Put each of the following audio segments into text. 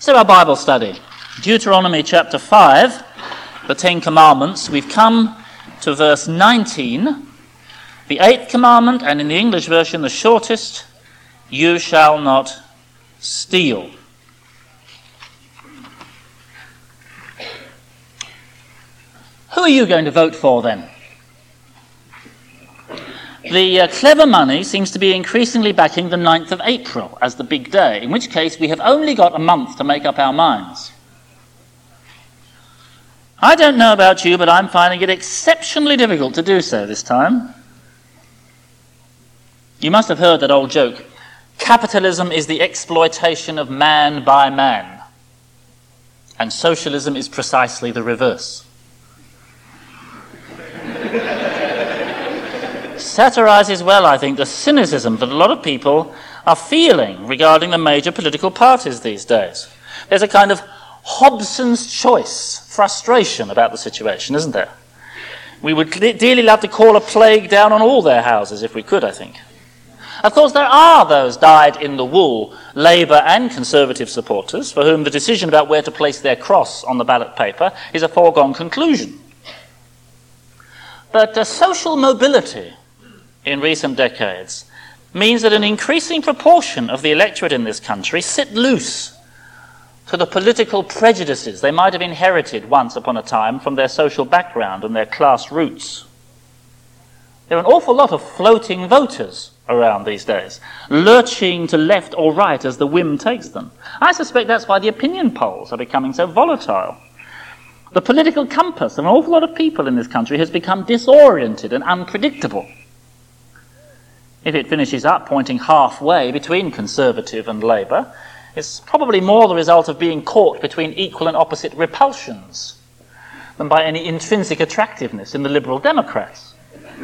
So our Bible study, Deuteronomy chapter 5, the Ten Commandments. We've come to verse 19, the eighth commandment, and in the English version, the shortest, you shall not steal. Who are you going to vote for then? The clever money seems to be increasingly backing the 9th of April as the big day, in which case we have only got a month to make up our minds. I don't know about you, but I'm finding it exceptionally difficult to do so this time. You must have heard that old joke. Capitalism is the exploitation of man by man, and socialism is precisely the reverse. Satirizes well, I think, the cynicism that a lot of people are feeling regarding the major political parties these days. There's a kind of Hobson's choice frustration about the situation, isn't there? We would dearly love to call a plague down on all their houses if we could, I think. Of course, there are those dyed-in-the-wool Labour and Conservative supporters for whom the decision about where to place their cross on the ballot paper is a foregone conclusion. But social mobility in recent decades means that an increasing proportion of the electorate in this country sit loose to the political prejudices they might have inherited once upon a time from their social background and their class roots. There are an awful lot of floating voters around these days, lurching to left or right as the whim takes them. I suspect that's why the opinion polls are becoming so volatile. The political compass of an awful lot of people in this country has become disoriented and unpredictable. If it finishes up pointing halfway between Conservative and Labour, it's probably more the result of being caught between equal and opposite repulsions than by any intrinsic attractiveness in the Liberal Democrats.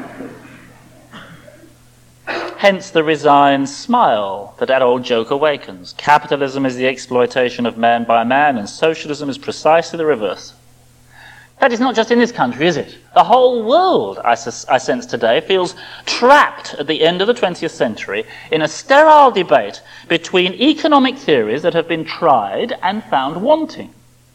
Hence the resigned smile that old joke awakens. Capitalism is the exploitation of man by man, and socialism is precisely the reverse. That is not just in this country, is it? The whole world, I sense today, feels trapped at the end of the 20th century in a sterile debate between economic theories that have been tried and found wanting.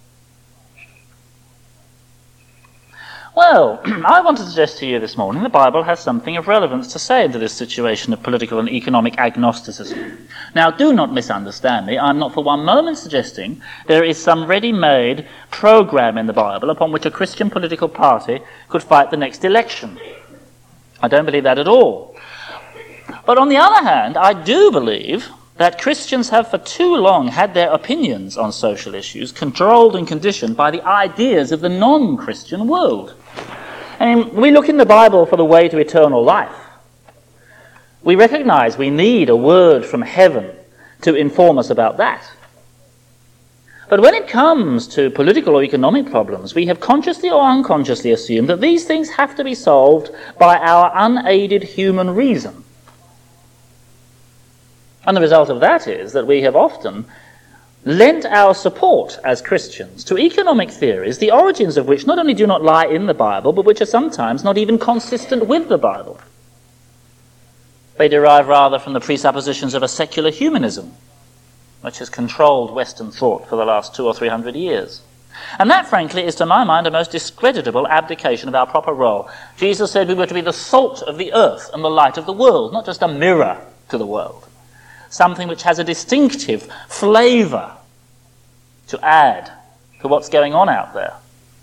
Well, I want to suggest to you this morning the Bible has something of relevance to say into this situation of political and economic agnosticism. Now, do not misunderstand me. I'm not for one moment suggesting there is some ready-made program in the Bible upon which a Christian political party could fight the next election. I don't believe that at all. But on the other hand, I do believe that Christians have for too long had their opinions on social issues controlled and conditioned by the ideas of the non-Christian world. We look in the Bible for the way to eternal life. We recognize we need a word from heaven to inform us about that. But when it comes to political or economic problems, we have consciously or unconsciously assumed that these things have to be solved by our unaided human reason. And the result of that is that we have often lent our support as Christians to economic theories, the origins of which not only do not lie in the Bible, but which are sometimes not even consistent with the Bible. They derive rather from the presuppositions of a secular humanism, which has controlled Western thought for the last 200 or 300 years. And that, frankly, is to my mind a most discreditable abdication of our proper role. Jesus said we were to be the salt of the earth and the light of the world, not just a mirror to the world. Something which has a distinctive flavour to add to what's going on out there.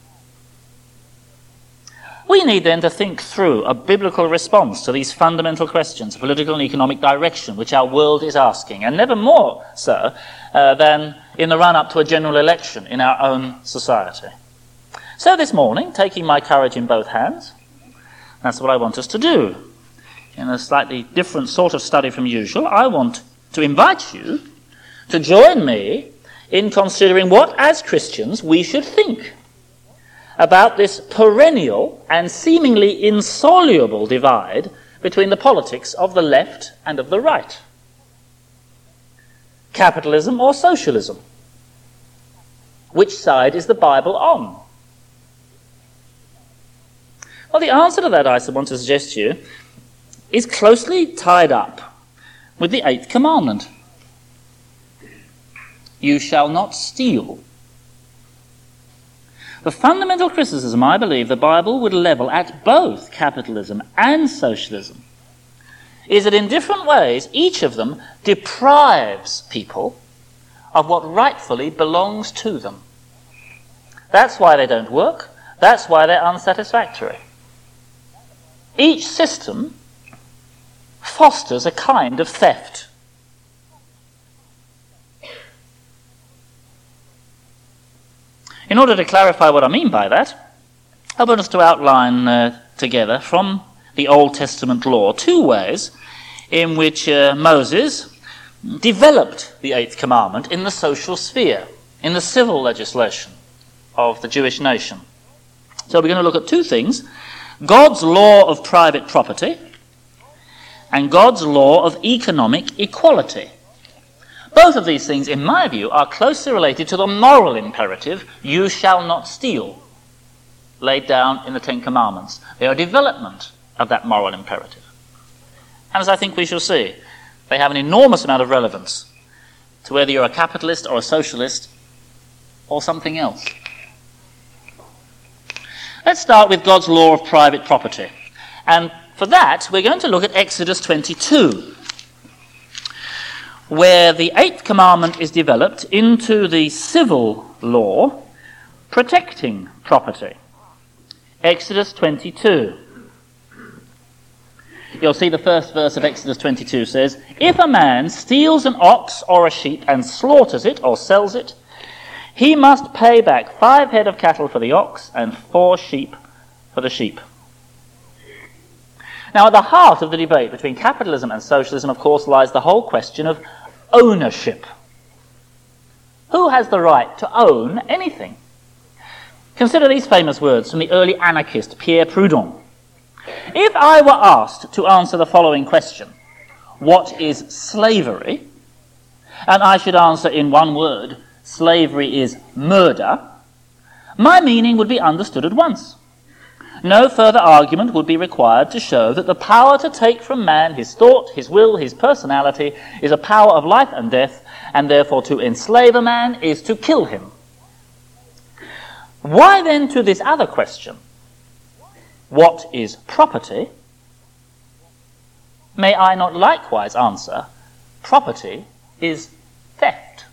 We need then to think through a biblical response to these fundamental questions of political and economic direction which our world is asking, and never more so than in the run-up to a general election in our own society. So this morning, taking my courage in both hands, that's what I want us to do. In a slightly different sort of study from usual, I want to invite you to join me in considering what, as Christians, we should think about this perennial and seemingly insoluble divide between the politics of the left and of the right. Capitalism or socialism? Which side is the Bible on? Well, the answer to that, I want to suggest to you, is closely tied up with the eighth commandment. You shall not steal. The fundamental criticism I believe the Bible would level at both capitalism and socialism is that in different ways each of them deprives people of what rightfully belongs to them. That's why they don't work. That's why they're unsatisfactory. Each system fosters a kind of theft. In order to clarify what I mean by that, I want us to outline together from the Old Testament law 2 ways in which Moses developed the Eighth Commandment in the social sphere, in the civil legislation of the Jewish nation. So we're going to look at 2 things: God's law of private property and God's law of economic equality. Both of these things, in my view, are closely related to the moral imperative, you shall not steal, laid down in the Ten Commandments. They are a development of that moral imperative. And as I think we shall see, they have an enormous amount of relevance to whether you're a capitalist or a socialist or something else. Let's start with God's law of private property. And for that, we're going to look at Exodus 22, where the Eighth Commandment is developed into the civil law protecting property. Exodus 22. You'll see the first verse of Exodus 22 says, "If a man steals an ox or a sheep and slaughters it or sells it, he must pay back 5 head of cattle for the ox and 4 sheep for the sheep." Now, at the heart of the debate between capitalism and socialism, of course, lies the whole question of ownership. Who has the right to own anything? Consider these famous words from the early anarchist Pierre Proudhon. If I were asked to answer the following question, what is slavery? And I should answer in one word, slavery is murder, my meaning would be understood at once. No further argument would be required to show that the power to take from man his thought, his will, his personality is a power of life and death, and therefore to enslave a man is to kill him. Why then to this other question, what is property? May I not likewise answer, property is theft.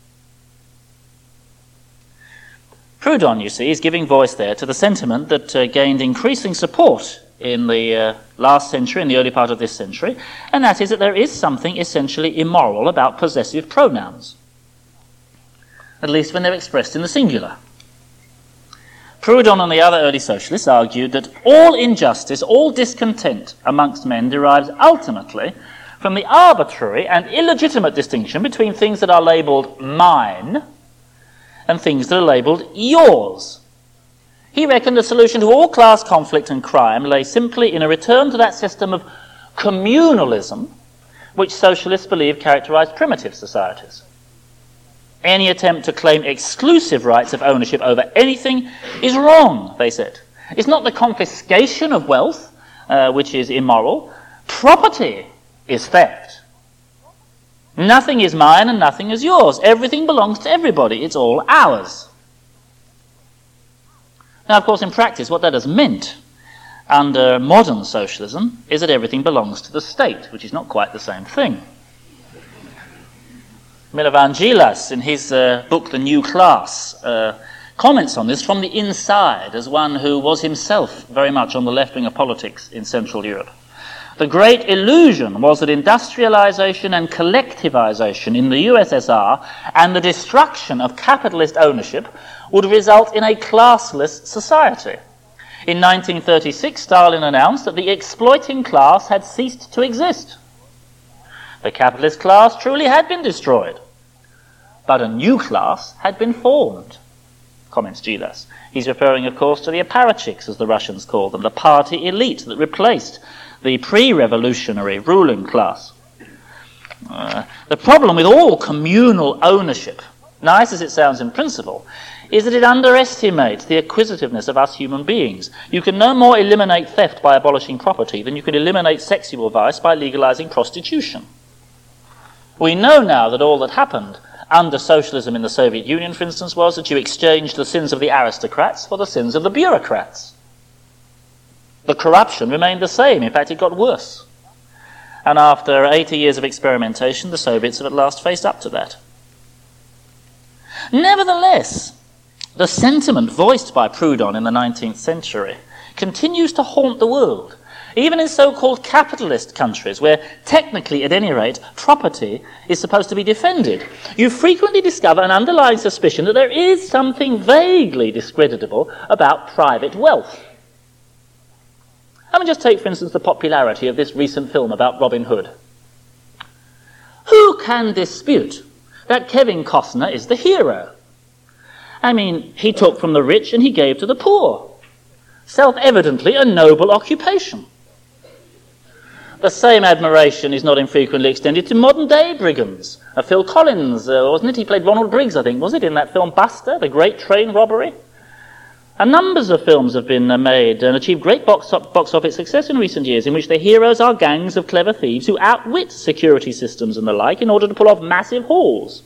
Proudhon, you see, is giving voice there to the sentiment that gained increasing support in the last century, in the early part of this century, and that is that there is something essentially immoral about possessive pronouns, at least when they're expressed in the singular. Proudhon and the other early socialists argued that all injustice, all discontent amongst men derives ultimately from the arbitrary and illegitimate distinction between things that are labelled mine and things that are labelled yours. He reckoned the solution to all class conflict and crime lay simply in a return to that system of communalism which socialists believe characterised primitive societies. Any attempt to claim exclusive rights of ownership over anything is wrong, they said. It's not the confiscation of wealth which is immoral. Property is theft. Nothing is mine and nothing is yours. Everything belongs to everybody. It's all ours. Now, of course, in practice, what that has meant under modern socialism is that everything belongs to the state, which is not quite the same thing. Milovan, in his book, The New Class, comments on this from the inside as one who was himself very much on the left wing of politics in Central Europe. The great illusion was that industrialization and collectivization in the USSR and the destruction of capitalist ownership would result in a classless society. In 1936, Stalin announced that the exploiting class had ceased to exist. The capitalist class truly had been destroyed, but a new class had been formed, comments Gilas. He's referring, of course, to the apparatchiks, as the Russians call them, the party elite that replaced the pre-revolutionary ruling class. The problem with all communal ownership, nice as it sounds in principle, is that it underestimates the acquisitiveness of us human beings. You can no more eliminate theft by abolishing property than you can eliminate sexual vice by legalizing prostitution. We know now that all that happened under socialism in the Soviet Union, for instance, was that you exchanged the sins of the aristocrats for the sins of the bureaucrats. The corruption remained the same. In fact, it got worse. And after 80 years of experimentation, the Soviets have at last faced up to that. Nevertheless, the sentiment voiced by Proudhon in the 19th century continues to haunt the world, even in so-called capitalist countries, where technically, at any rate, property is supposed to be defended. You frequently discover an underlying suspicion that there is something vaguely discreditable about private wealth. Let me just take, for instance, the popularity of this recent film about Robin Hood. Who can dispute that Kevin Costner is the hero? I mean, he took from the rich and he gave to the poor. Self-evidently a noble occupation. The same admiration is not infrequently extended to modern-day brigands. Phil Collins, wasn't it? He played Ronald Briggs, I think, was it, in that film Buster, the great train robbery? And numbers of films have been made and achieved great box office success in recent years, in which the heroes are gangs of clever thieves who outwit security systems and the like in order to pull off massive hauls.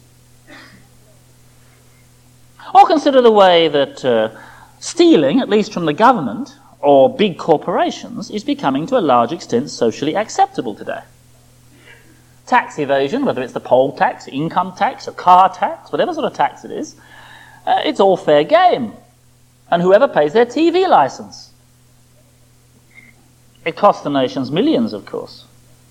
Or consider the way that stealing, at least from the government or big corporations, is becoming to a large extent socially acceptable today. Tax evasion, whether it's the poll tax, income tax, or car tax, whatever sort of tax it is, it's all fair game. And whoever pays their TV license. It costs the nations millions, of course.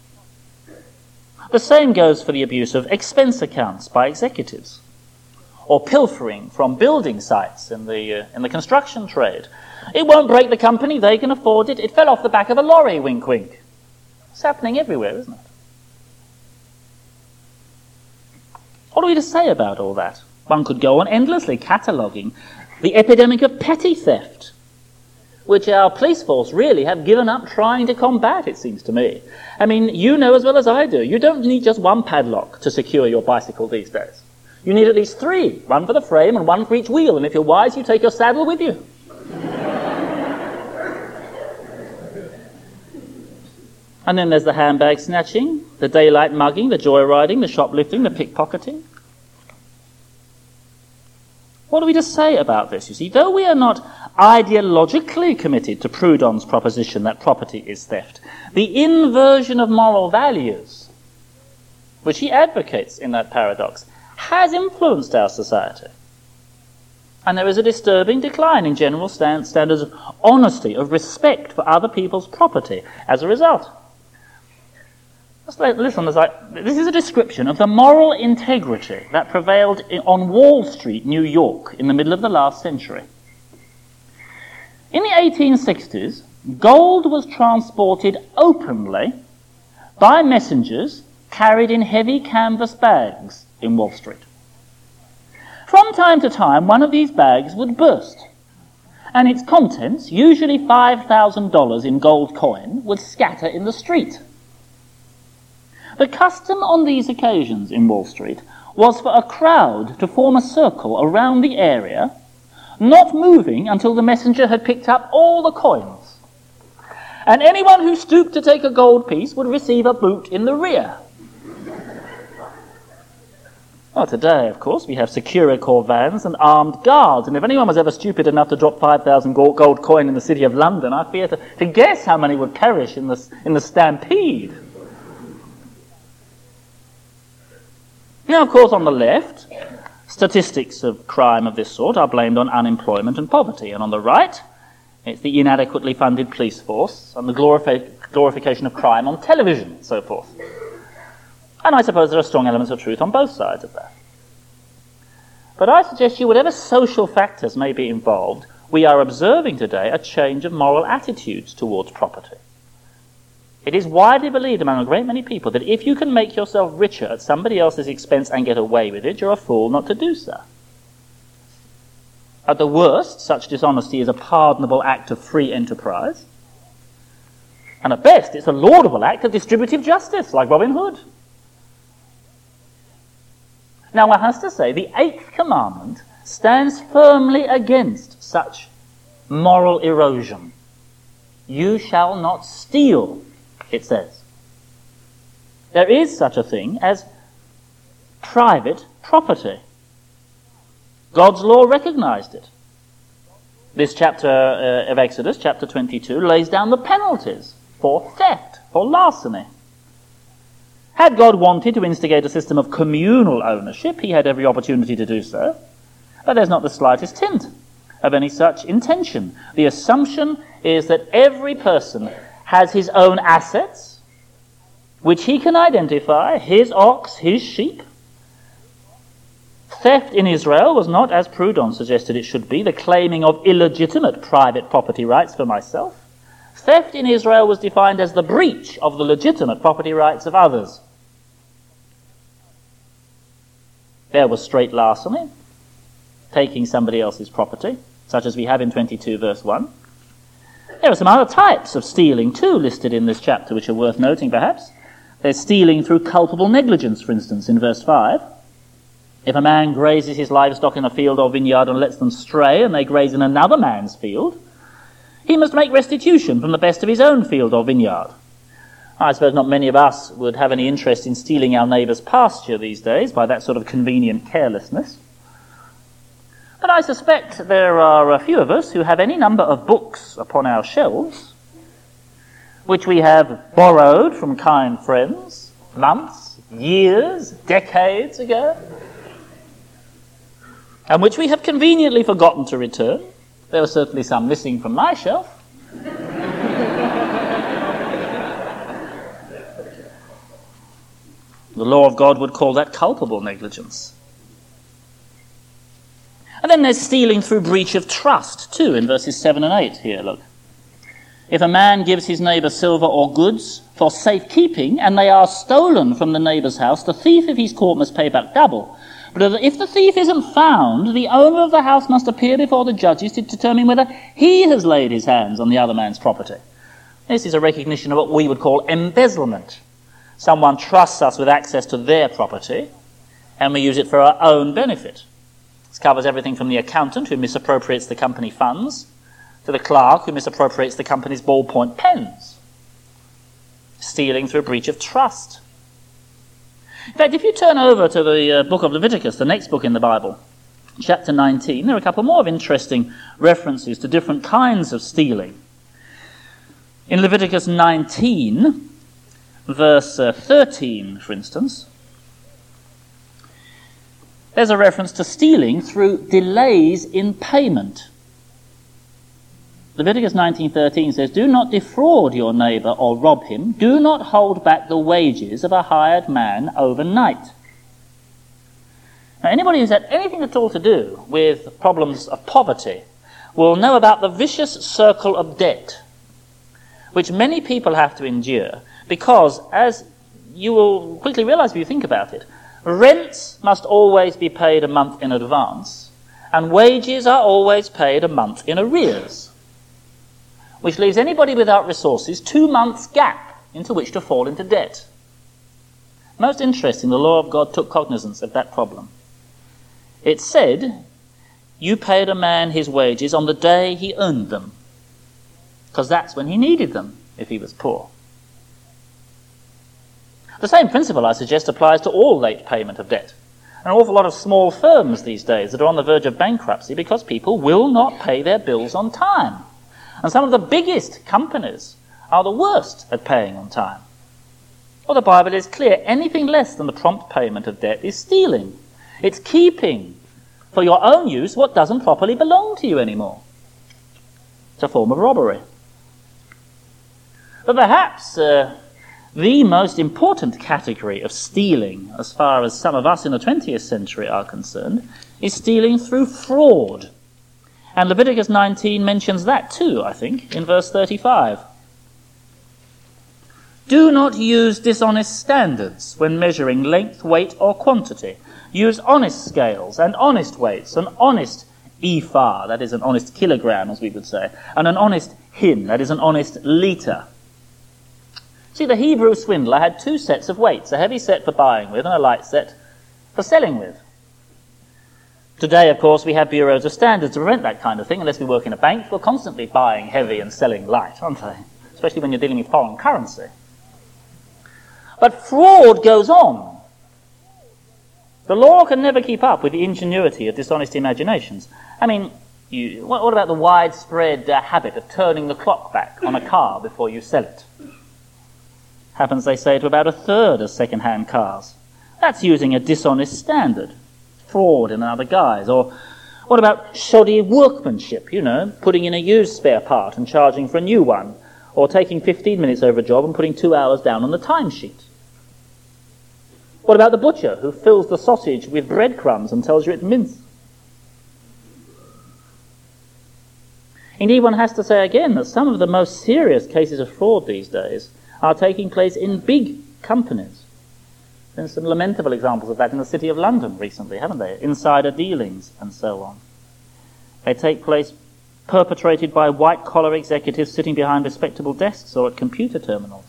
The same goes for the abuse of expense accounts by executives, or pilfering from building sites in the construction trade. It won't break the company, they can afford it. It fell off the back of a lorry, wink wink. It's happening everywhere, isn't it? What are we to say about all that? One could go on endlessly cataloguing the epidemic of petty theft, which our police force really have given up trying to combat, it seems to me. I mean, you know as well as I do, you don't need just one padlock to secure your bicycle these days. You need at least 3, one for the frame and one for each wheel, and if you're wise, you take your saddle with you. And then there's the handbag snatching, the daylight mugging, the joyriding, the shoplifting, the pickpocketing. What are we to say about this? You see, though we are not ideologically committed to Proudhon's proposition that property is theft, the inversion of moral values, which he advocates in that paradox, has influenced our society. And there is a disturbing decline in general standards of honesty, of respect for other people's property as a result. Listen, this is a description of the moral integrity that prevailed on Wall Street, New York, in the middle of the last century. In the 1860s, gold was transported openly by messengers carried in heavy canvas bags in Wall Street. From time to time, one of these bags would burst, and its contents, usually $5,000 in gold coin, would scatter in the street. The custom on these occasions in Wall Street was for a crowd to form a circle around the area, not moving until the messenger had picked up all the coins. And anyone who stooped to take a gold piece would receive a boot in the rear. Well, today, of course, we have Securicor vans and armed guards, and if anyone was ever stupid enough to drop 5,000 gold coin in the city of London, I fear to guess how many would perish in the stampede. Now, of course, on the left, statistics of crime of this sort are blamed on unemployment and poverty, and on the right, it's the inadequately funded police force and the glorification of crime on television and so forth. And I suppose there are strong elements of truth on both sides of that. But I suggest to you, whatever social factors may be involved, we are observing today a change of moral attitudes towards property. It is widely believed among a great many people that if you can make yourself richer at somebody else's expense and get away with it, you're a fool not to do so. At the worst, such dishonesty is a pardonable act of free enterprise. And at best, it's a laudable act of distributive justice, like Robin Hood. Now, one has to say, the 8th commandment stands firmly against such moral erosion. You shall not steal, it says. There is such a thing as private property. God's law recognized it. This chapter of Exodus, chapter 22, lays down the penalties for theft, for larceny. Had God wanted to instigate a system of communal ownership, he had every opportunity to do so. But there's not the slightest hint of any such intention. The assumption is that every person has his own assets, which he can identify, his ox, his sheep. Theft in Israel was not, as Proudhon suggested it should be, the claiming of illegitimate private property rights for myself. Theft in Israel was defined as the breach of the legitimate property rights of others. There was straight larceny, taking somebody else's property, such as we have in 22 verse 1. There are some other types of stealing too listed in this chapter which are worth noting perhaps. There's stealing through culpable negligence, for instance, in verse 5. If a man grazes his livestock in a field or vineyard and lets them stray and they graze in another man's field, he must make restitution from the best of his own field or vineyard. I suppose not many of us would have any interest in stealing our neighbour's pasture these days by that sort of convenient carelessness. But I suspect there are a few of us who have any number of books upon our shelves which we have borrowed from kind friends months, years, decades ago, and which we have conveniently forgotten to return. There were certainly some missing from my shelf. The law of God would call that culpable negligence. And then there's stealing through breach of trust, too, in verses 7 and 8 here, look. If a man gives his neighbour silver or goods for safekeeping, and they are stolen from the neighbour's house, the thief, if he's caught, must pay back double. But if the thief isn't found, the owner of the house must appear before the judges to determine whether he has laid his hands on the other man's property. This is a recognition of what we would call embezzlement. Someone trusts us with access to their property, and we use it for our own benefit. This covers everything from the accountant who misappropriates the company funds to the clerk who misappropriates the company's ballpoint pens. Stealing through breach of trust. In fact, if you turn over to the book of Leviticus, the next book in the Bible, chapter 19, there are a couple more of interesting references to different kinds of stealing. In Leviticus 19, verse 13, for instance, there's a reference to stealing through delays in payment. Leviticus 19:13 says, "Do not defraud your neighbour or rob him. Do not hold back the wages of a hired man overnight." Now, anybody who's had anything at all to do with problems of poverty will know about the vicious circle of debt, which many people have to endure, because, as you will quickly realize if you think about it, rents must always be paid a month in advance, and wages are always paid a month in arrears, which leaves anybody without resources 2 months' gap into which to fall into debt. Most interesting, the law of God took cognizance of that problem. It said, you paid a man his wages on the day he earned them, because that's when he needed them if he was poor. The same principle, I suggest, applies to all late payment of debt. An awful lot of small firms these days that are on the verge of bankruptcy because people will not pay their bills on time. And some of the biggest companies are the worst at paying on time. Well, the Bible is clear. Anything less than the prompt payment of debt is stealing. It's keeping for your own use what doesn't properly belong to you anymore. It's a form of robbery. But perhaps the most important category of stealing, as far as some of us in the 20th century are concerned, is stealing through fraud. And Leviticus 19 mentions that too, I think, in verse 35. Do not use dishonest standards when measuring length, weight, or quantity. Use honest scales and honest weights, an honest ephah, that is an honest kilogram, as we would say, and an honest hin, that is an honest litre. See, the Hebrew swindler had 2 sets of weights, a heavy set for buying with and a light set for selling with. Today, of course, we have bureaus of standards to prevent that kind of thing. Unless we work in a bank, we're constantly buying heavy and selling light, aren't they? Especially when you're dealing with foreign currency. But fraud goes on. The law can never keep up with the ingenuity of dishonest imaginations. I mean, what about the widespread habit of turning the clock back on a car before you sell it? Happens, they say, to about a third of second-hand cars. That's using a dishonest standard, fraud in another guise. Or what about shoddy workmanship, putting in a used spare part and charging for a new one, or taking 15 minutes over a job and putting 2 hours down on the timesheet? What about the butcher who fills the sausage with breadcrumbs and tells you it's mince? Indeed, one has to say again that some of the most serious cases of fraud these days are taking place in big companies. There's some lamentable examples of that in the City of London recently, haven't they? Insider dealings and so on. They take place perpetrated by white-collar executives sitting behind respectable desks or at computer terminals.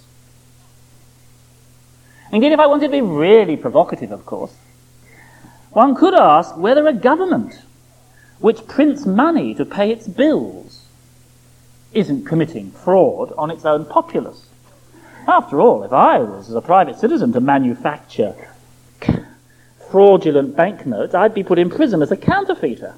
Indeed, if I wanted to be really provocative, of course, one could ask whether a government which prints money to pay its bills isn't committing fraud on its own populace. After all, if I was, as a private citizen, to manufacture fraudulent banknotes, I'd be put in prison as a counterfeiter.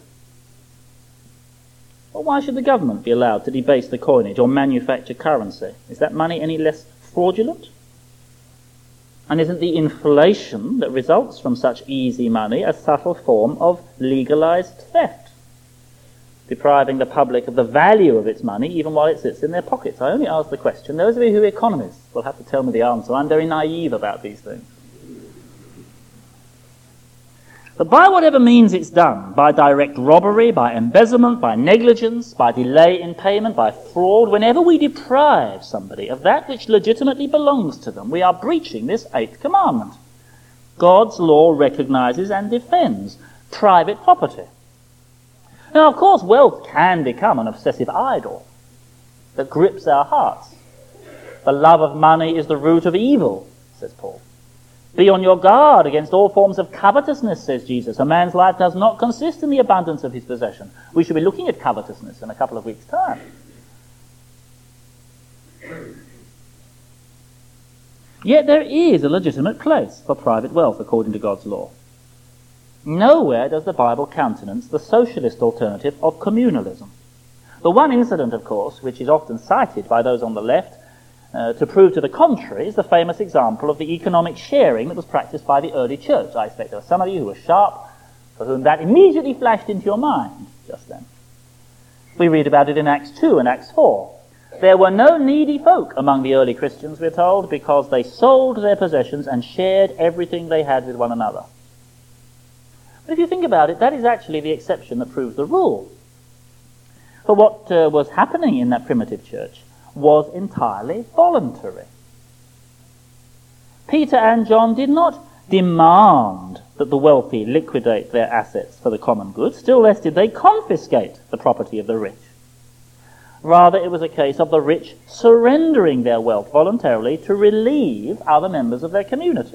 Well, why should the government be allowed to debase the coinage or manufacture currency? Is that money any less fraudulent? And isn't the inflation that results from such easy money a subtle form of legalized theft, depriving the public of the value of its money even while it sits in their pockets? I only ask the question. Those of you who are economists will have to tell me the answer. I'm very naive about these things. But by whatever means it's done, by direct robbery, by embezzlement, by negligence, by delay in payment, by fraud, whenever we deprive somebody of that which legitimately belongs to them, we are breaching this 8th commandment. God's law recognizes and defends private property. Now, of course, wealth can become an obsessive idol that grips our hearts. The love of money is the root of evil, says Paul. Be on your guard against all forms of covetousness, says Jesus. A man's life does not consist in the abundance of his possession. We should be looking at covetousness in a couple of weeks' time. Yet there is a legitimate place for private wealth according to God's law. Nowhere does the Bible countenance the socialist alternative of communalism. The one incident, of course, which is often cited by those on the left to prove to the contrary is the famous example of the economic sharing that was practiced by the early church. I expect there were some of you who were sharp, for whom that immediately flashed into your mind just then. We read about it in Acts 2 and Acts 4. There were no needy folk among the early Christians, we're told, because they sold their possessions and shared everything they had with one another. But if you think about it, that is actually the exception that proves the rule. For what was happening in that primitive church was entirely voluntary. Peter and John did not demand that the wealthy liquidate their assets for the common good, still less did they confiscate the property of the rich. Rather, it was a case of the rich surrendering their wealth voluntarily to relieve other members of their community.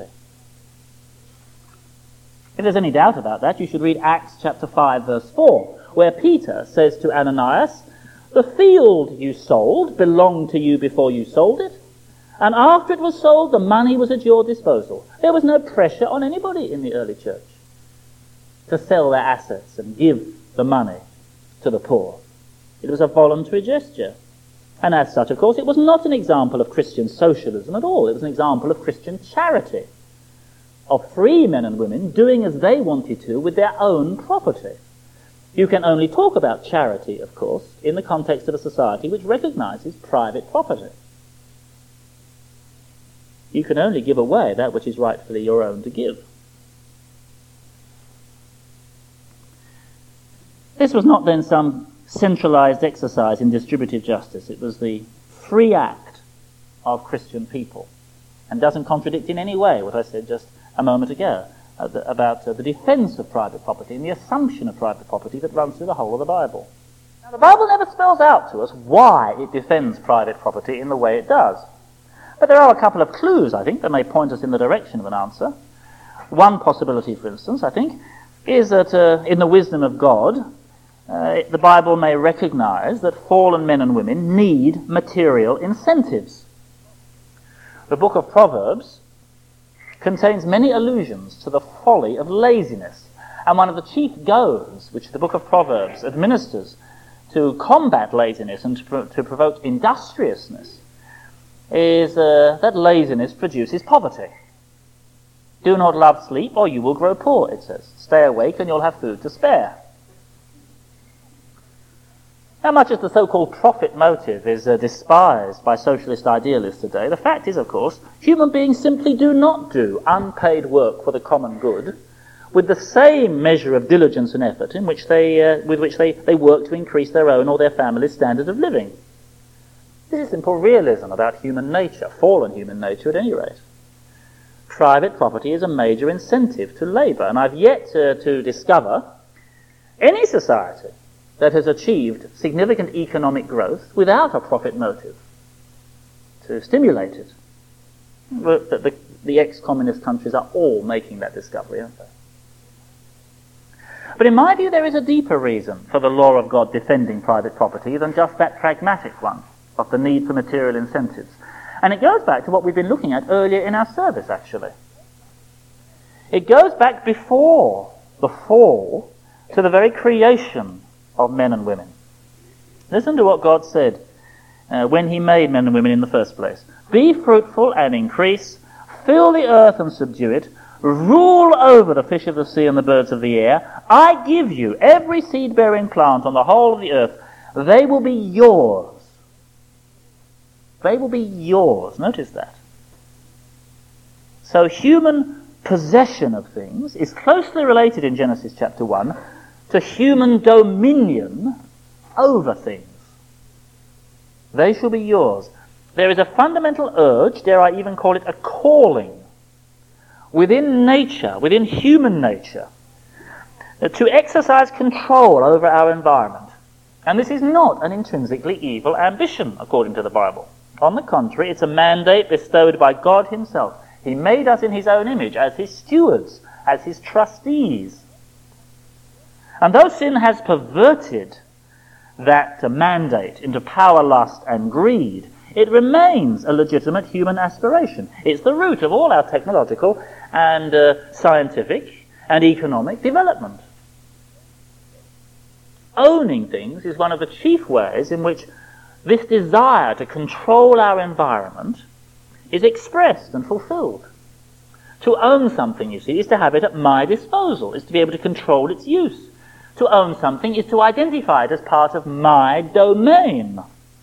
If there's any doubt about that, you should read Acts chapter 5, verse 4, where Peter says to Ananias, "The field you sold belonged to you before you sold it, and after it was sold, the money was at your disposal." There was no pressure on anybody in the early church to sell their assets and give the money to the poor. It was a voluntary gesture. And as such, of course, it was not an example of Christian socialism at all. It was an example of Christian charity, of free men and women doing as they wanted to with their own property. You can only talk about charity, of course, in the context of a society which recognizes private property. You can only give away that which is rightfully your own to give. This was not then some centralized exercise in distributive justice. It was the free act of Christian people, and doesn't contradict in any way what I said just a moment ago about the defense of private property and the assumption of private property that runs through the whole of the Bible. Now, the Bible never spells out to us why it defends private property in the way it does. But there are a couple of clues, I think, that may point us in the direction of an answer. One possibility, for instance, I think, is that in the wisdom of God, the Bible may recognize that fallen men and women need material incentives. The book of Proverbs contains many allusions to the folly of laziness. And one of the chief goals which the book of Proverbs administers to combat laziness and to provoke industriousness is that laziness produces poverty. Do not love sleep or you will grow poor, it says. Stay awake and you'll have food to spare. How much as the so-called profit motive is despised by socialist idealists today, the fact is, of course, human beings simply do not do unpaid work for the common good with the same measure of diligence and effort with which they work to increase their own or their family's standard of living. This is simple realism about human nature, fallen human nature at any rate. Private property is a major incentive to labour, and I've yet to discover any society that has achieved significant economic growth without a profit motive to stimulate it. The ex-communist countries are all making that discovery, aren't they? But in my view, there is a deeper reason for the law of God defending private property than just that pragmatic one of the need for material incentives. And it goes back to what we've been looking at earlier in our service, actually. It goes back before the fall to the very creation of men and women. Listen to what God said when he made men and women in the first place. Be fruitful and increase, fill the earth and subdue it, rule over the fish of the sea and the birds of the air. I give you every seed-bearing plant on the whole of the earth. They will be yours. They will be yours. Notice that. So human possession of things is closely related in Genesis chapter 1 to human dominion over things. They shall be yours. There is a fundamental urge, dare I even call it a calling, within nature, within human nature, to exercise control over our environment. And this is not an intrinsically evil ambition, according to the Bible. On the contrary, it's a mandate bestowed by God himself. He made us in his own image, as his stewards, as his trustees. And though sin has perverted that mandate into power, lust, and greed, it remains a legitimate human aspiration. It's the root of all our technological and scientific and economic development. Owning things is one of the chief ways in which this desire to control our environment is expressed and fulfilled. To own something, you see, is to have it at my disposal, is to be able to control its use. To own something is to identify it as part of my domain.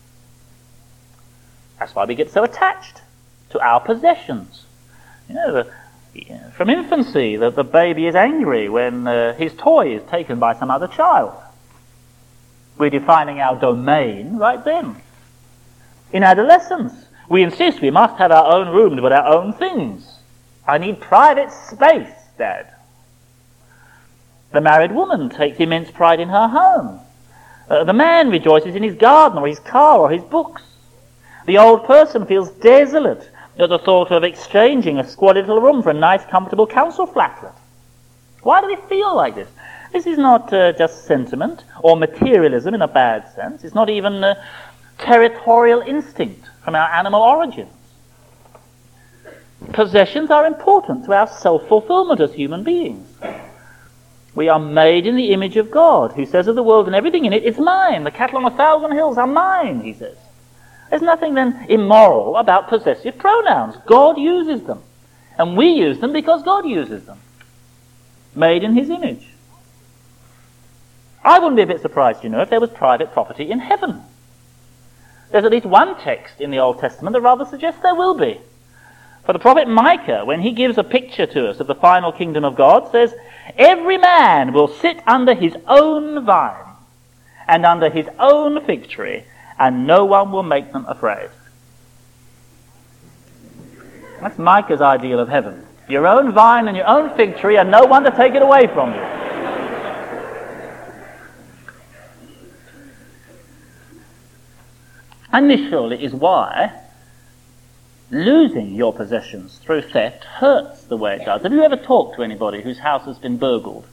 That's why we get so attached to our possessions. From infancy, the baby is angry when his toy is taken by some other child. We're defining our domain right then. In adolescence, we insist we must have our own rooms with our own things. I need private space, Dad. The married woman takes immense pride in her home. The man rejoices in his garden or his car or his books. The old person feels desolate at the thought of exchanging a squalid little room for a nice, comfortable council flatlet. Why do we feel like this? This is not just sentiment or materialism in a bad sense. It's not even territorial instinct from our animal origins. Possessions are important to our self-fulfillment as human beings. We are made in the image of God, who says of the world and everything in it, it's mine. The cattle on 1,000 hills are mine, he says. There's nothing then immoral about possessive pronouns. God uses them. And we use them because God uses them. Made in his image. I wouldn't be a bit surprised, if there was private property in heaven. There's at least one text in the Old Testament that rather suggests there will be. For the prophet Micah, when he gives a picture to us of the final kingdom of God, says, every man will sit under his own vine and under his own fig tree, and no one will make them afraid. That's Micah's ideal of heaven. Your own vine and your own fig tree, and no one to take it away from you. And this surely is why losing your possessions through theft hurts the way it does. Have you ever talked to anybody whose house has been burgled?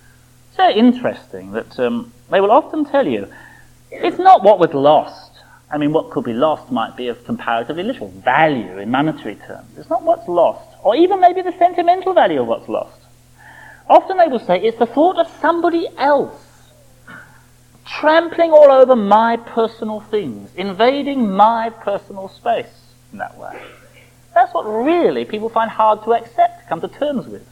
It's very interesting that they will often tell you it's not what was lost I mean, what could be lost might be of comparatively little value in monetary terms. It's not what's lost, or even maybe the sentimental value of what's lost. Often they will say it's the thought of somebody else trampling all over my personal things, invading my personal space in that way. That's what really people find hard to accept, come to terms with.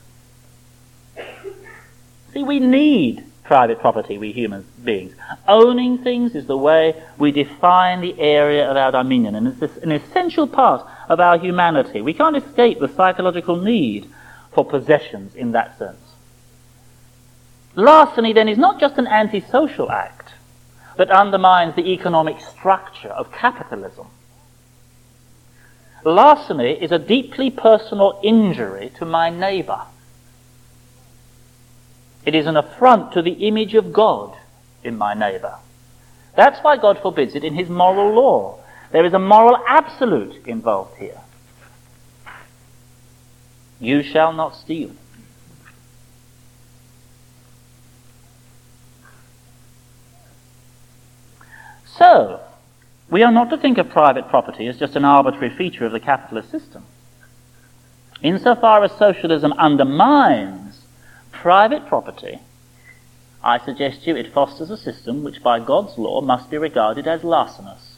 See, we need private property, we human beings. Owning things is the way we define the area of our dominion, and it's an essential part of our humanity. We can't escape the psychological need for possessions in that sense. Larceny, then, is not just an antisocial act that undermines the economic structure of capitalism. Larceny is a deeply personal injury to my neighbour. It is an affront to the image of God in my neighbour. That's why God forbids it in his moral law. There is a moral absolute involved here. You shall not steal. So, we are not to think of private property as just an arbitrary feature of the capitalist system. Insofar as socialism undermines private property, I suggest to you it fosters a system which by God's law must be regarded as larcenous.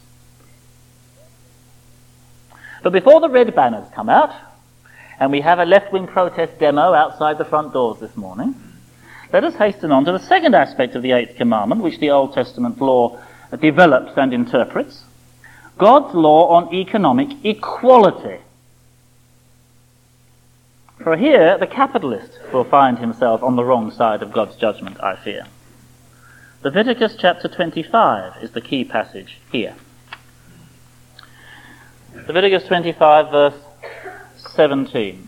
But before the red banners come out, and we have a left-wing protest demo outside the front doors this morning, let us hasten on to the second aspect of the Eighth Commandment, which the Old Testament law develops and interprets: God's law on economic equality. For here, the capitalist will find himself on the wrong side of God's judgment, I fear. Leviticus chapter 25 is the key passage here. Leviticus 25, verse 17.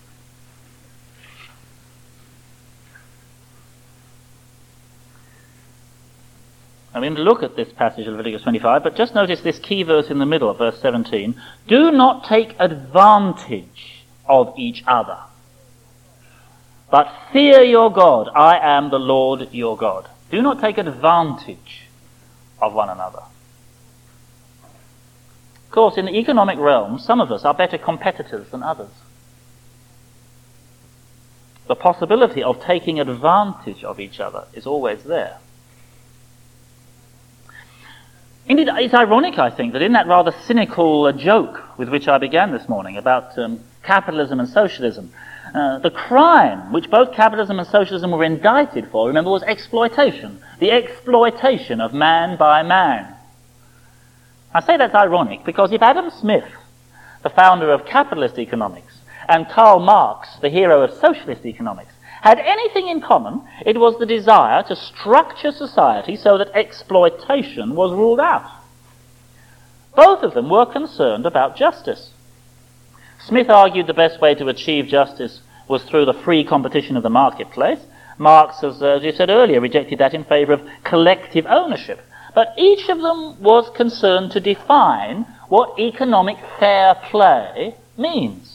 I'm going to look at this passage of Leviticus 25, but just notice this key verse in the middle of verse 17. Do not take advantage of each other, but fear your God. I am the Lord your God. Do not take advantage of one another. Of course, in the economic realm, some of us are better competitors than others. The possibility of taking advantage of each other is always there. Indeed, it's ironic, I think, that in that rather cynical joke with which I began this morning about capitalism and socialism, the crime which both capitalism and socialism were indicted for, remember, was exploitation. The exploitation of man by man. I say that's ironic because if Adam Smith, the founder of capitalist economics, and Karl Marx, the hero of socialist economics, had anything in common, it was the desire to structure society so that exploitation was ruled out. Both of them were concerned about justice. Smith argued the best way to achieve justice was through the free competition of the marketplace. Marx, as you said earlier, rejected that in favor of collective ownership. But each of them was concerned to define what economic fair play means.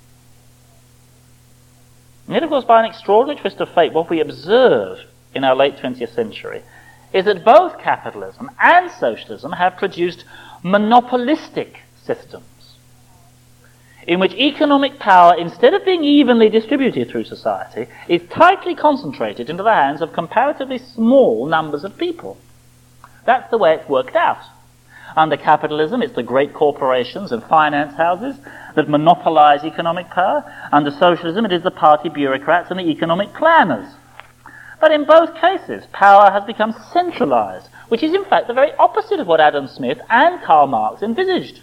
And yet, of course, by an extraordinary twist of fate, what we observe in our late 20th century is that both capitalism and socialism have produced monopolistic systems in which economic power, instead of being evenly distributed through society, is tightly concentrated into the hands of comparatively small numbers of people. That's the way it's worked out. Under capitalism, it's the great corporations and finance houses that monopolize economic power. Under socialism, it is the party bureaucrats and the economic planners. But in both cases, power has become centralized, which is in fact the very opposite of what Adam Smith and Karl Marx envisaged.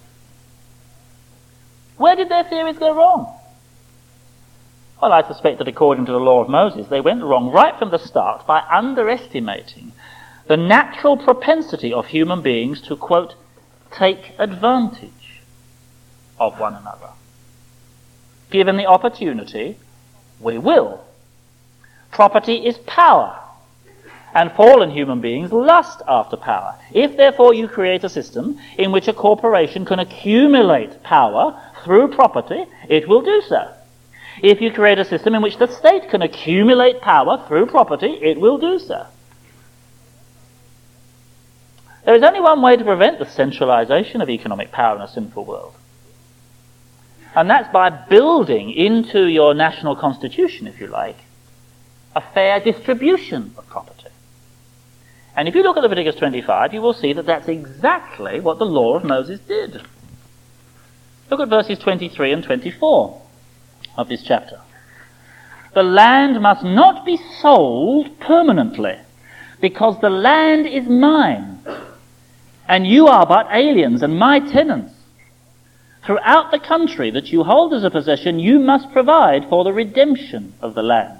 Where did their theories go wrong? Well, I suspect that according to the law of Moses, they went wrong right from the start by underestimating the natural propensity of human beings to, quote, take advantage of one another. Given the opportunity, we will. Property is power, and fallen human beings lust after power. If, therefore, you create a system in which a corporation can accumulate power through property, it will do so. If you create a system in which the state can accumulate power through property, it will do so. There is only one way to prevent the centralization of economic power in a sinful world. And that's by building into your national constitution, if you like, a fair distribution of property. And if you look at Leviticus 25, you will see that that's exactly what the law of Moses did. Look at verses 23 and 24 of this chapter. The land must not be sold permanently, because the land is mine, and you are but aliens and my tenants. Throughout the country that you hold as a possession, you must provide for the redemption of the land.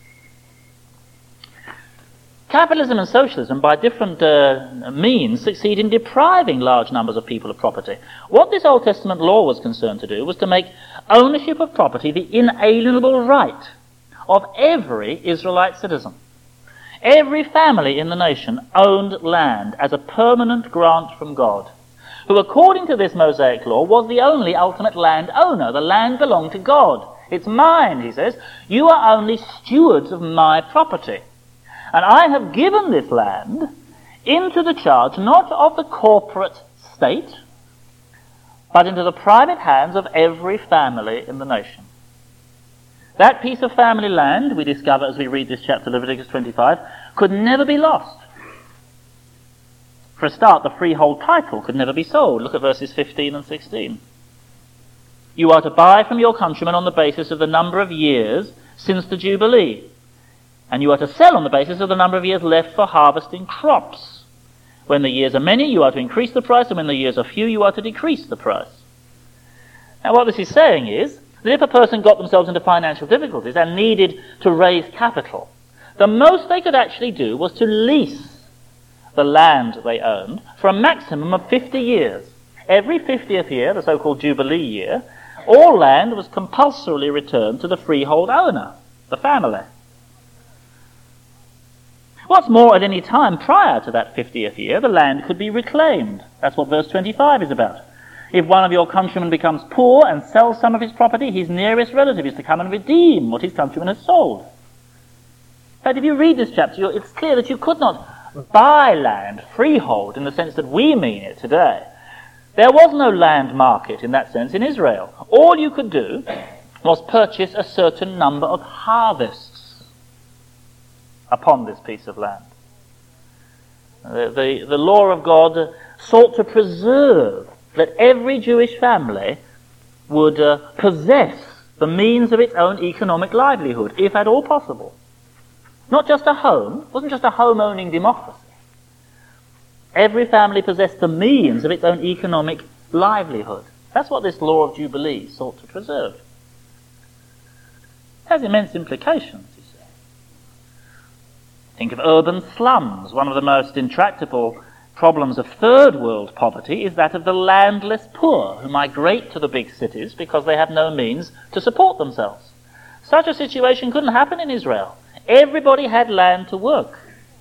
Capitalism and socialism, by different means, succeed in depriving large numbers of people of property. What this Old Testament law was concerned to do was to make ownership of property the inalienable right of every Israelite citizen. Every family in the nation owned land as a permanent grant from God, who, according to this Mosaic law, was the only ultimate land owner. The land belonged to God. It's mine, he says. You are only stewards of my property. And I have given this land into the charge not of the corporate state, but into the private hands of every family in the nation. That piece of family land, we discover as we read this chapter, Leviticus 25, could never be lost. For a start, the freehold title could never be sold. Look at verses 15 and 16. You are to buy from your countrymen on the basis of the number of years since the Jubilee, and you are to sell on the basis of the number of years left for harvesting crops. When the years are many, you are to increase the price, and when the years are few, you are to decrease the price. Now, what this is saying is that if a person got themselves into financial difficulties and needed to raise capital, the most they could actually do was to lease the land they owned for a maximum of 50 years. Every 50th year, the so-called Jubilee year, all land was compulsorily returned to the freehold owner, the family. What's more, at any time prior to that 50th year, the land could be reclaimed. That's what verse 25 is about. If one of your countrymen becomes poor and sells some of his property, his nearest relative is to come and redeem what his countryman has sold. In fact, if you read this chapter, it's clear that you could not buy land, freehold, in the sense that we mean it today. There was no land market in that sense in Israel. All you could do was purchase a certain number of harvests upon this piece of land. The law of God sought to preserve that every Jewish family would possess the means of its own economic livelihood, if at all possible. Not just a home. It wasn't just a home-owning democracy. Every family possessed the means of its own economic livelihood. That's what this law of Jubilee sought to preserve. It has immense implications, you see. Think of urban slums. One of the most intractable problems of third world poverty is that of the landless poor, who migrate to the big cities because they have no means to support themselves. Such a situation couldn't happen in Israel. Everybody had land to work.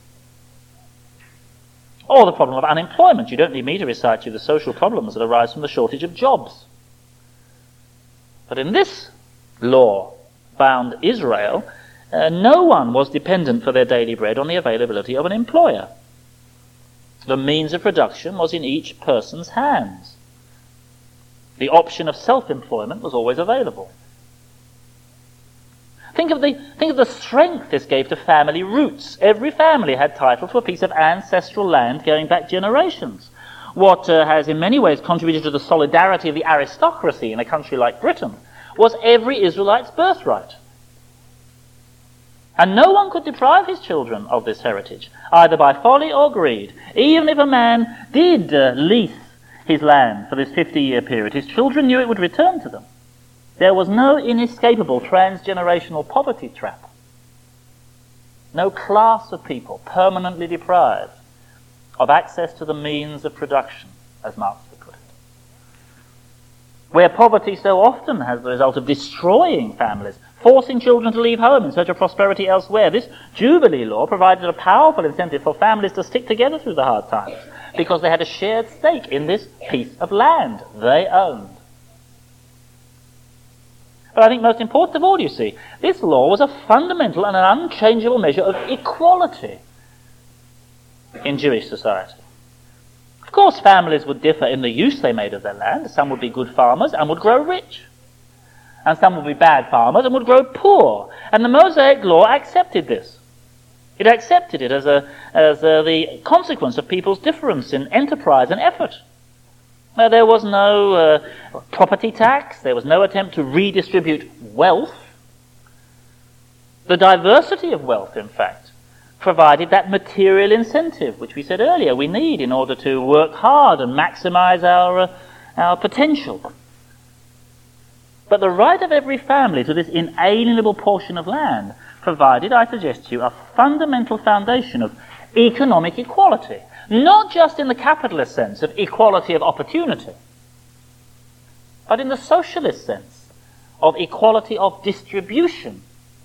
Or the problem of unemployment. You don't need me to recite you the social problems that arise from the shortage of jobs. But in this law-bound Israel, no one was dependent for their daily bread on the availability of an employer. The means of production was in each person's hands. The option of self-employment was always available. Think of the strength this gave to family roots. Every family had title to a piece of ancestral land going back generations. What has in many ways contributed to the solidarity of the aristocracy in a country like Britain was every Israelite's birthright. And no one could deprive his children of this heritage, either by folly or greed. Even if a man did lease his land for this 50-year period, his children knew it would return to them. There was no inescapable transgenerational poverty trap. No class of people permanently deprived of access to the means of production, as Marx would put it. Where poverty so often has the result of destroying families, forcing children to leave home in search of prosperity elsewhere, this Jubilee law provided a powerful incentive for families to stick together through the hard times, because they had a shared stake in this piece of land they owned. But I think most important of all, you see, this law was a fundamental and an unchangeable measure of equality in Jewish society. Of course, families would differ in the use they made of their land. Some would be good farmers and would grow rich. And some would be bad farmers and would grow poor. And the Mosaic Law accepted this. It accepted it as the consequence of people's difference in enterprise and effort. There was no property tax. There was no attempt to redistribute wealth. The diversity of wealth, in fact, provided that material incentive, which we said earlier we need in order to work hard and maximize our potential. But the right of every family to this inalienable portion of land provided, I suggest to you, a fundamental foundation of economic equality, not just in the capitalist sense of equality of opportunity, but in the socialist sense of equality of distribution.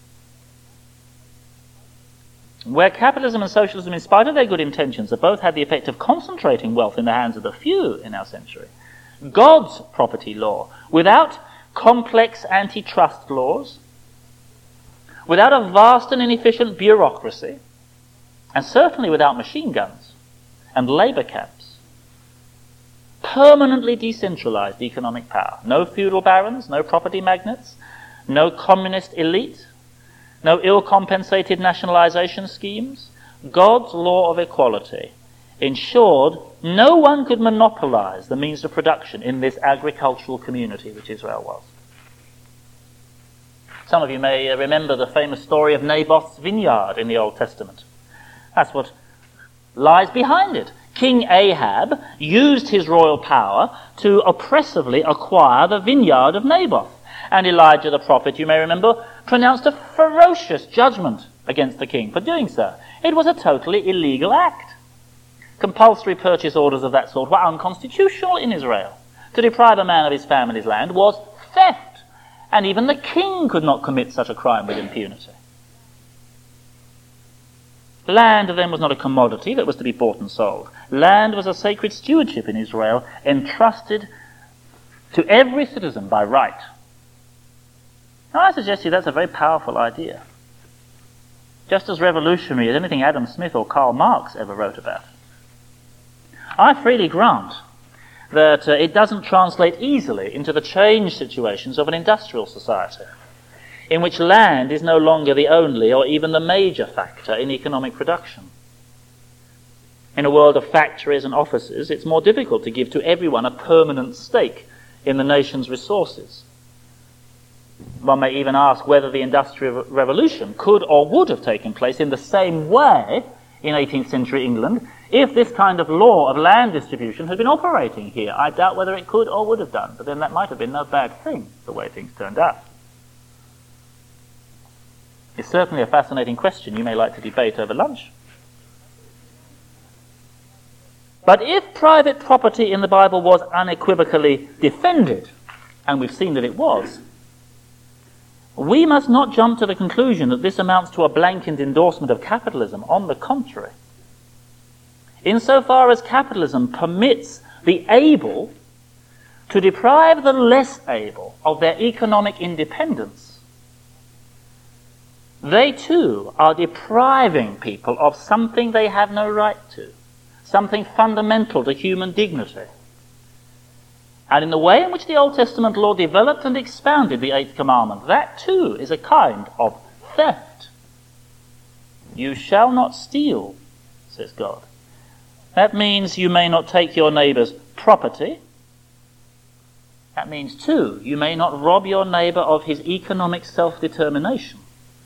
Where capitalism and socialism, in spite of their good intentions, have both had the effect of concentrating wealth in the hands of the few in our century, God's property law, without complex antitrust laws, without a vast and inefficient bureaucracy, and certainly without machine guns and labour camps, permanently decentralized economic power. No feudal barons, no property magnates, no communist elite, no ill-compensated nationalization schemes. God's law of equality ensured no one could monopolize the means of production in this agricultural community which Israel was. Some of you may remember the famous story of Naboth's vineyard in the Old Testament. That's what lies behind it. King Ahab used his royal power to oppressively acquire the vineyard of Naboth. And Elijah the prophet, you may remember, pronounced a ferocious judgment against the king for doing so. It was a totally illegal act. Compulsory purchase orders of that sort were unconstitutional in Israel. To deprive a man of his family's land was theft, and even the king could not commit such a crime with impunity. Land then was not a commodity that was to be bought and sold. Land was a sacred stewardship in Israel, entrusted to every citizen by right. Now, I suggest to you that's a very powerful idea. Just as revolutionary as anything Adam Smith or Karl Marx ever wrote about. I freely grant that it doesn't translate easily into the change situations of an industrial society, in which land is no longer the only or even the major factor in economic production. In a world of factories and offices, it's more difficult to give to everyone a permanent stake in the nation's resources. One may even ask whether the Industrial Revolution could or would have taken place in the same way in 18th century England if this kind of law of land distribution had been operating here. I doubt whether it could or would have done, but then that might have been no bad thing, the way things turned out. It's certainly a fascinating question you may like to debate over lunch. But if private property in the Bible was unequivocally defended, and we've seen that it was, we must not jump to the conclusion that this amounts to a blanket endorsement of capitalism. On the contrary, insofar as capitalism permits the able to deprive the less able of their economic independence, they too are depriving people of something they have no right to, something fundamental to human dignity. And in the way in which the Old Testament law developed and expounded the Eighth Commandment, that too is a kind of theft. You shall not steal, says God. That means you may not take your neighbour's property. That means too, you may not rob your neighbour of his economic self-determination.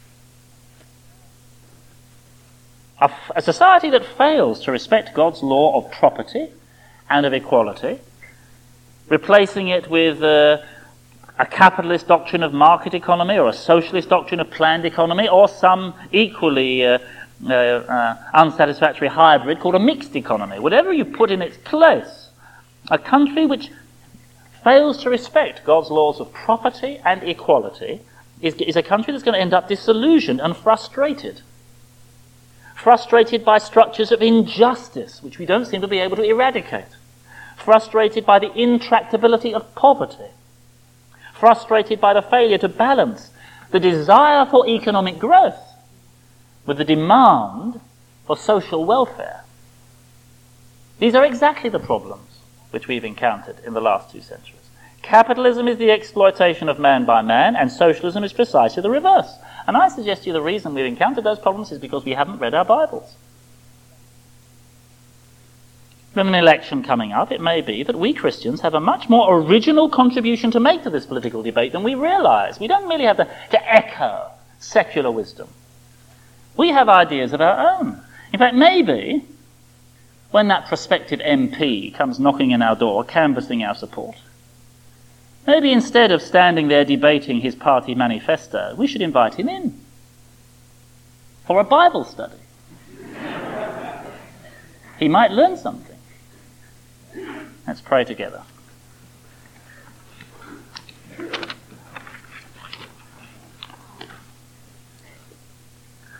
A society that fails to respect God's law of property and of equality, replacing it with a capitalist doctrine of market economy or a socialist doctrine of planned economy or some equally unsatisfactory hybrid called a mixed economy. Whatever you put in its place, a country which fails to respect God's laws of property and equality is a country that's going to end up disillusioned and frustrated. Frustrated by structures of injustice which we don't seem to be able to eradicate. Frustrated by the intractability of poverty, frustrated by the failure to balance the desire for economic growth with the demand for social welfare. These are exactly the problems which we've encountered in the last 2 centuries. Capitalism is the exploitation of man by man, and socialism is precisely the reverse. And I suggest to you the reason we've encountered those problems is because we haven't read our Bibles. With an election coming up, it may be that we Christians have a much more original contribution to make to this political debate than we realise. We don't merely have to echo secular wisdom. We have ideas of our own. In fact, maybe when that prospective MP comes knocking on our door, canvassing our support, maybe instead of standing there debating his party manifesto, we should invite him in for a Bible study. He might learn something. Let's pray together.